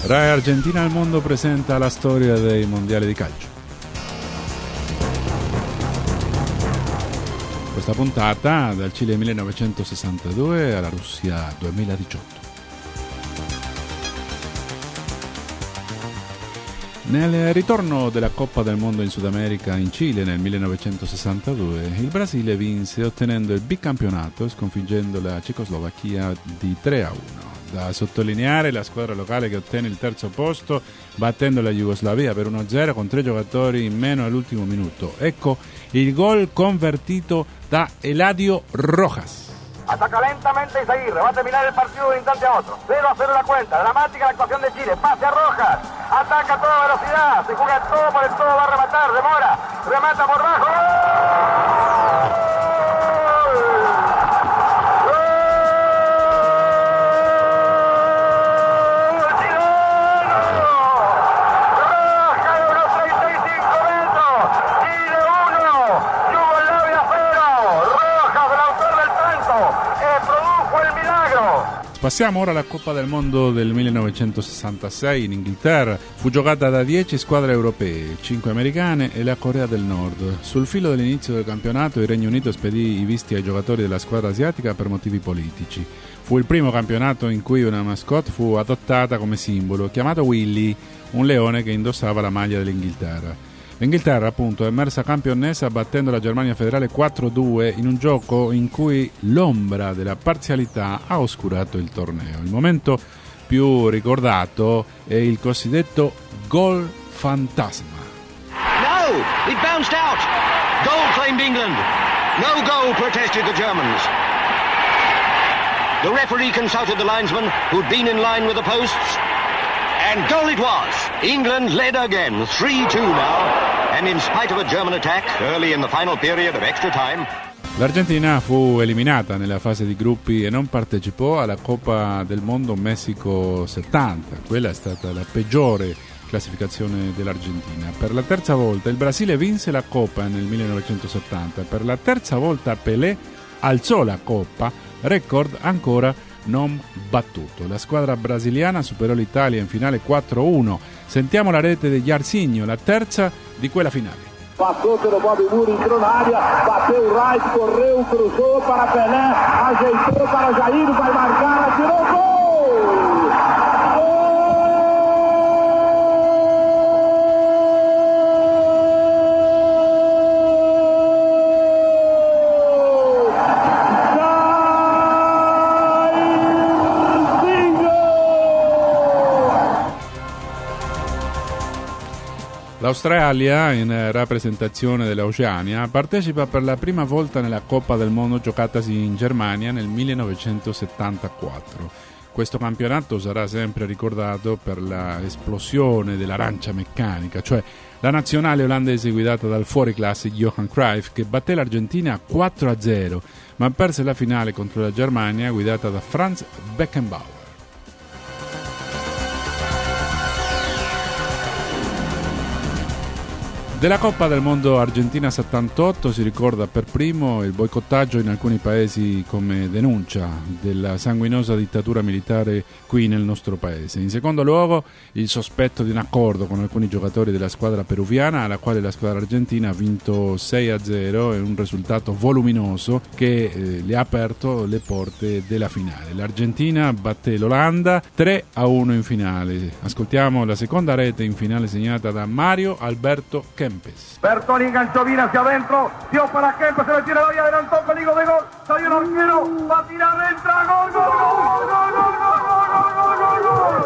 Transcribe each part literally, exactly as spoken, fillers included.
Rai Argentina al Mondo presenta la storia dei mondiali di calcio. Questa puntata dal Cile millenovecentosessantadue alla Russia duemiladiciotto. Nel ritorno della Coppa del Mondo in Sud America in Cile nel millenovecentosessantadue, il Brasile vinse ottenendo il bicampionato sconfiggendo la Cecoslovacchia di tre a uno. Da sottolineare la squadra locale che ottenne il terzo posto battendo la Jugoslavia per uno a zero con tre giocatori in meno all'ultimo minuto. Ecco il gol convertito da Eladio Rojas. Ataca lentamente Izaguirre, va a terminar el partido de un instante a otro. cero a cero la cuenta, dramática la actuación de Chile, pase a Rojas, ataca a toda velocidad, se juega todo por el todo, va a rematar, demora, remata por bajo. ¡Gol! Passiamo ora alla Coppa del Mondo del millenovecentosessantasei in Inghilterra. Fu giocata da dieci squadre europee, cinque americane e la Corea del Nord. Sul filo dell'inizio del campionato il Regno Unito spedì i visti ai giocatori della squadra asiatica per motivi politici. Fu il primo campionato in cui una mascotte fu adottata come simbolo, chiamato Willy, un leone che indossava la maglia dell'Inghilterra. L'Inghilterra, appunto, è emersa campionessa battendo la Germania federale quattro a due in un gioco in cui l'ombra della parzialità ha oscurato il torneo. Il momento più ricordato è il cosiddetto gol fantasma. No, it bounced out. Goal claimed England. No goal protested the Germans. The referee consulted the linesman who'd been in line with the posts. And goal it was. England led again, three two now. And in spite of a German attack early in the final period of extra time, l'Argentina fu eliminata nella fase di gruppi e non partecipò alla Coppa del Mondo Messico settanta. Quella è stata la peggiore classificazione dell'Argentina. Per la terza volta il Brasile vinse la Coppa nel millenovecentosettanta. Per la terza volta Pelé alzò la Coppa, record ancora non battuto. La squadra brasiliana superò l'Italia in finale quattro a uno. Sentiamo la rete di Jairzinho, la terza di quella finale. Passou pelo Bob Moura, entrou na área, bateu o right, correu, cruzou para Pelé, ajeitou para Jair, vai marcar, atirou, gol! L'Australia, in rappresentazione dell'Oceania, partecipa per la prima volta nella Coppa del Mondo giocatasi in Germania nel millenovecentosettantaquattro. Questo campionato sarà sempre ricordato per l'esplosione dell'arancia meccanica, cioè la nazionale olandese guidata dal fuoriclasse Johan Cruyff che batté l'Argentina quattro a zero, ma perse la finale contro la Germania guidata da Franz Beckenbauer. Della Coppa del Mondo Argentina settantotto si ricorda per primo il boicottaggio in alcuni paesi come denuncia della sanguinosa dittatura militare qui nel nostro paese. In secondo luogo il sospetto di un accordo con alcuni giocatori della squadra peruviana alla quale la squadra argentina ha vinto sei a zero, è un risultato voluminoso che eh, le ha aperto le porte della finale. L'Argentina batte l'Olanda tre a uno in finale. Ascoltiamo la seconda rete in finale segnata da Mario Alberto Kempes. Bertoni enganchó bien hacia adentro, dio para Kempes, se le tira y adelantó, peligro de gol, salió el arquero, va a tirar, entra, gol, gol, gol, gol, gol, gol, gol, gol, gol, gol,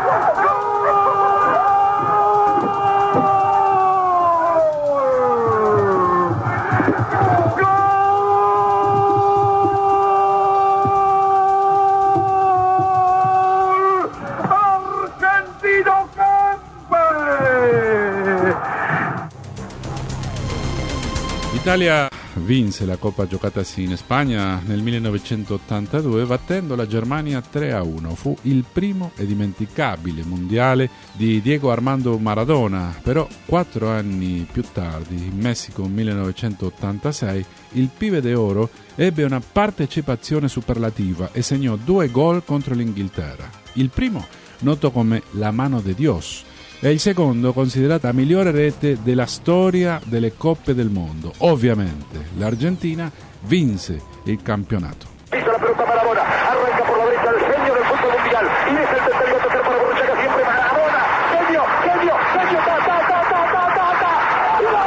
L'Italia vinse la Coppa giocatasi in Spagna nel millenovecentottantadue battendo la Germania tre a uno. Fu il primo e dimenticabile mondiale di Diego Armando Maradona, però quattro anni più tardi, in Messico millenovecentottantasei, il Pibe de Oro ebbe una partecipazione superlativa e segnò due gol contro l'Inghilterra. Il primo noto come La Mano de Dios. È il secondo considerata la migliore rete della storia delle Coppe del Mondo. Ovviamente l'Argentina vinse il campionato. Pisa la pelota Maradona, arranca por la derecha el genio del fútbol mundial y es el tercer gol tercer para Borruchaga, siempre Maradona, genio, genio, genio, ta, ta, ta, ta, ta, ta, ta, y gol,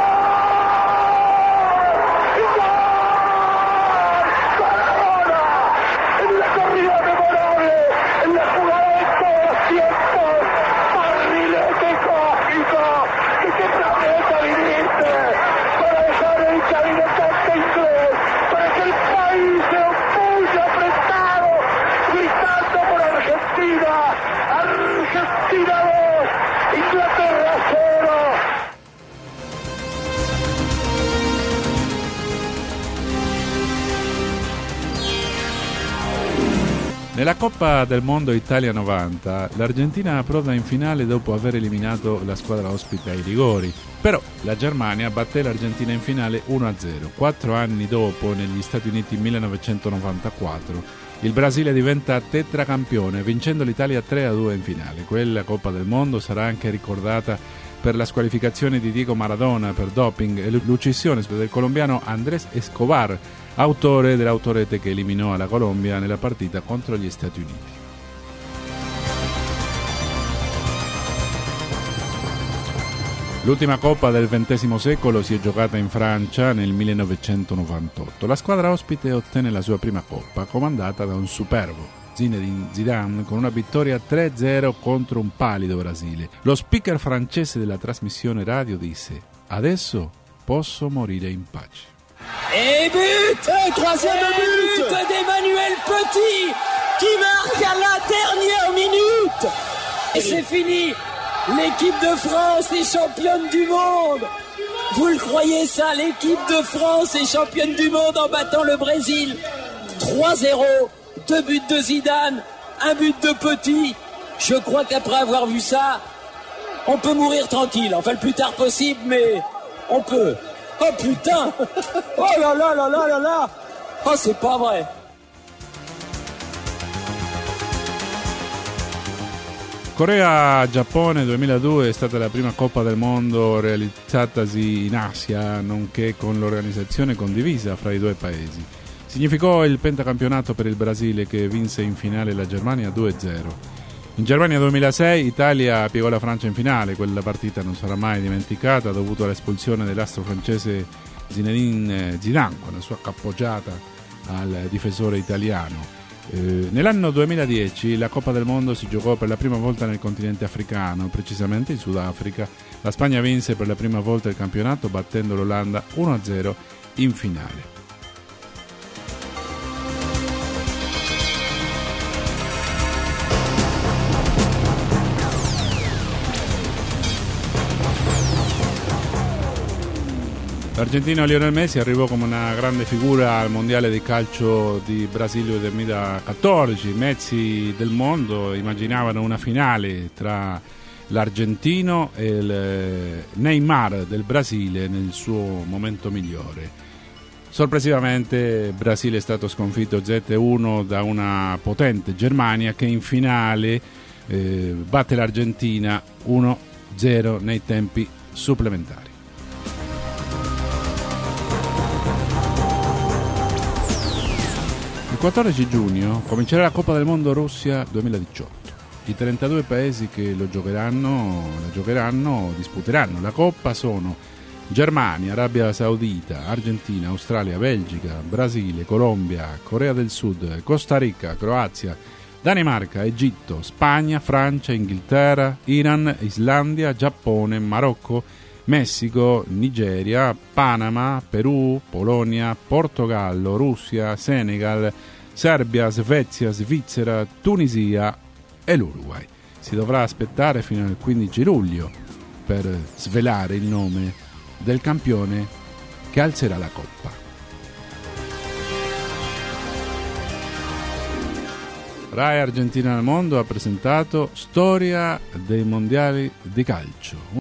y gol, Maradona, en la corrida memorable, en la jugada de todos los tiempos, barrilete cósmico, que qué planeta viniste, para dejar el cabinetante inglés, para que el país se opulle apretado, gritando por Argentina, Argentina dos, Inglaterra cero. Nella Coppa del Mondo Italia novanta, l'Argentina approda in finale dopo aver eliminato la squadra ospite ai rigori. Però la Germania batté l'Argentina in finale uno a zero. Quattro anni dopo, negli Stati Uniti millenovecentonovantaquattro, il Brasile diventa tetracampione, vincendo l'Italia tre a due in finale. Quella Coppa del Mondo sarà anche ricordata per la squalificazione di Diego Maradona per doping e l'uccisione del colombiano Andrés Escobar, autore dell'autorete che eliminò la Colombia nella partita contro gli Stati Uniti. L'ultima Coppa del ventesimo secolo si è giocata in Francia nel millenovecentonovantotto. La squadra ospite ottenne la sua prima Coppa, comandata da un superbo Zinedine Zidane, con una vittoria tre a zero contro un palido Brasile. Lo speaker francese della trasmissione radio disse: "Adesso posso morire in pace". Et but, et troisième but, but d'Emmanuel Petit qui marque à la dernière minute. Et c'est fini. L'équipe de France est championne du monde. Vous le croyez ça? L'équipe de France est championne du monde en battant le Brésil. trois zéro, deux buts de Zidane, un but de Petit. Je crois qu'après avoir vu ça, on peut mourir tranquille. Enfin, le plus tard possible, mais on peut. Oh putain! Oh là là là là là là! Oh, c'est pas vrai! Corea-Giappone duemiladue è stata la prima Coppa del Mondo realizzatasi in Asia, nonché con l'organizzazione condivisa fra i due paesi. Significò il pentacampionato per il Brasile, che vinse in finale la Germania due a zero. In Germania duemilasei Italia piegò la Francia in finale. Quella partita non sarà mai dimenticata, dovuto all'espulsione dell'astro francese Zinedine Zidane con la sua cappoggiata al difensore italiano. Eh, nell'anno duemiladieci la Coppa del Mondo si giocò per la prima volta nel continente africano, precisamente in Sudafrica. La Spagna vinse per la prima volta il campionato battendo l'Olanda uno a zero in finale. L'argentino Lionel Messi arrivò come una grande figura al mondiale di calcio di Brasile duemilaquattordici. I mezzi del mondo immaginavano una finale tra l'argentino e il Neymar del Brasile nel suo momento migliore. Sorpresivamente il Brasile è stato sconfitto sette a uno da una potente Germania, che in finale eh, batte l'Argentina uno a zero nei tempi supplementari. Il quattordici giugno comincerà la Coppa del Mondo Russia duemiladiciotto. I trentadue paesi che lo giocheranno, la giocheranno, disputeranno la Coppa sono Germania, Arabia Saudita, Argentina, Australia, Belgica, Brasile, Colombia, Corea del Sud, Costa Rica, Croazia, Danimarca, Egitto, Spagna, Francia, Inghilterra, Iran, Islandia, Giappone, Marocco, Messico, Nigeria, Panama, Perù, Polonia, Portogallo, Russia, Senegal, Serbia, Svezia, Svizzera, Tunisia e l'Uruguay. Si dovrà aspettare fino al quindici luglio per svelare il nome del campione che alzerà la Coppa. Rai Argentina nel Mondo ha presentato Storia dei Mondiali di Calcio.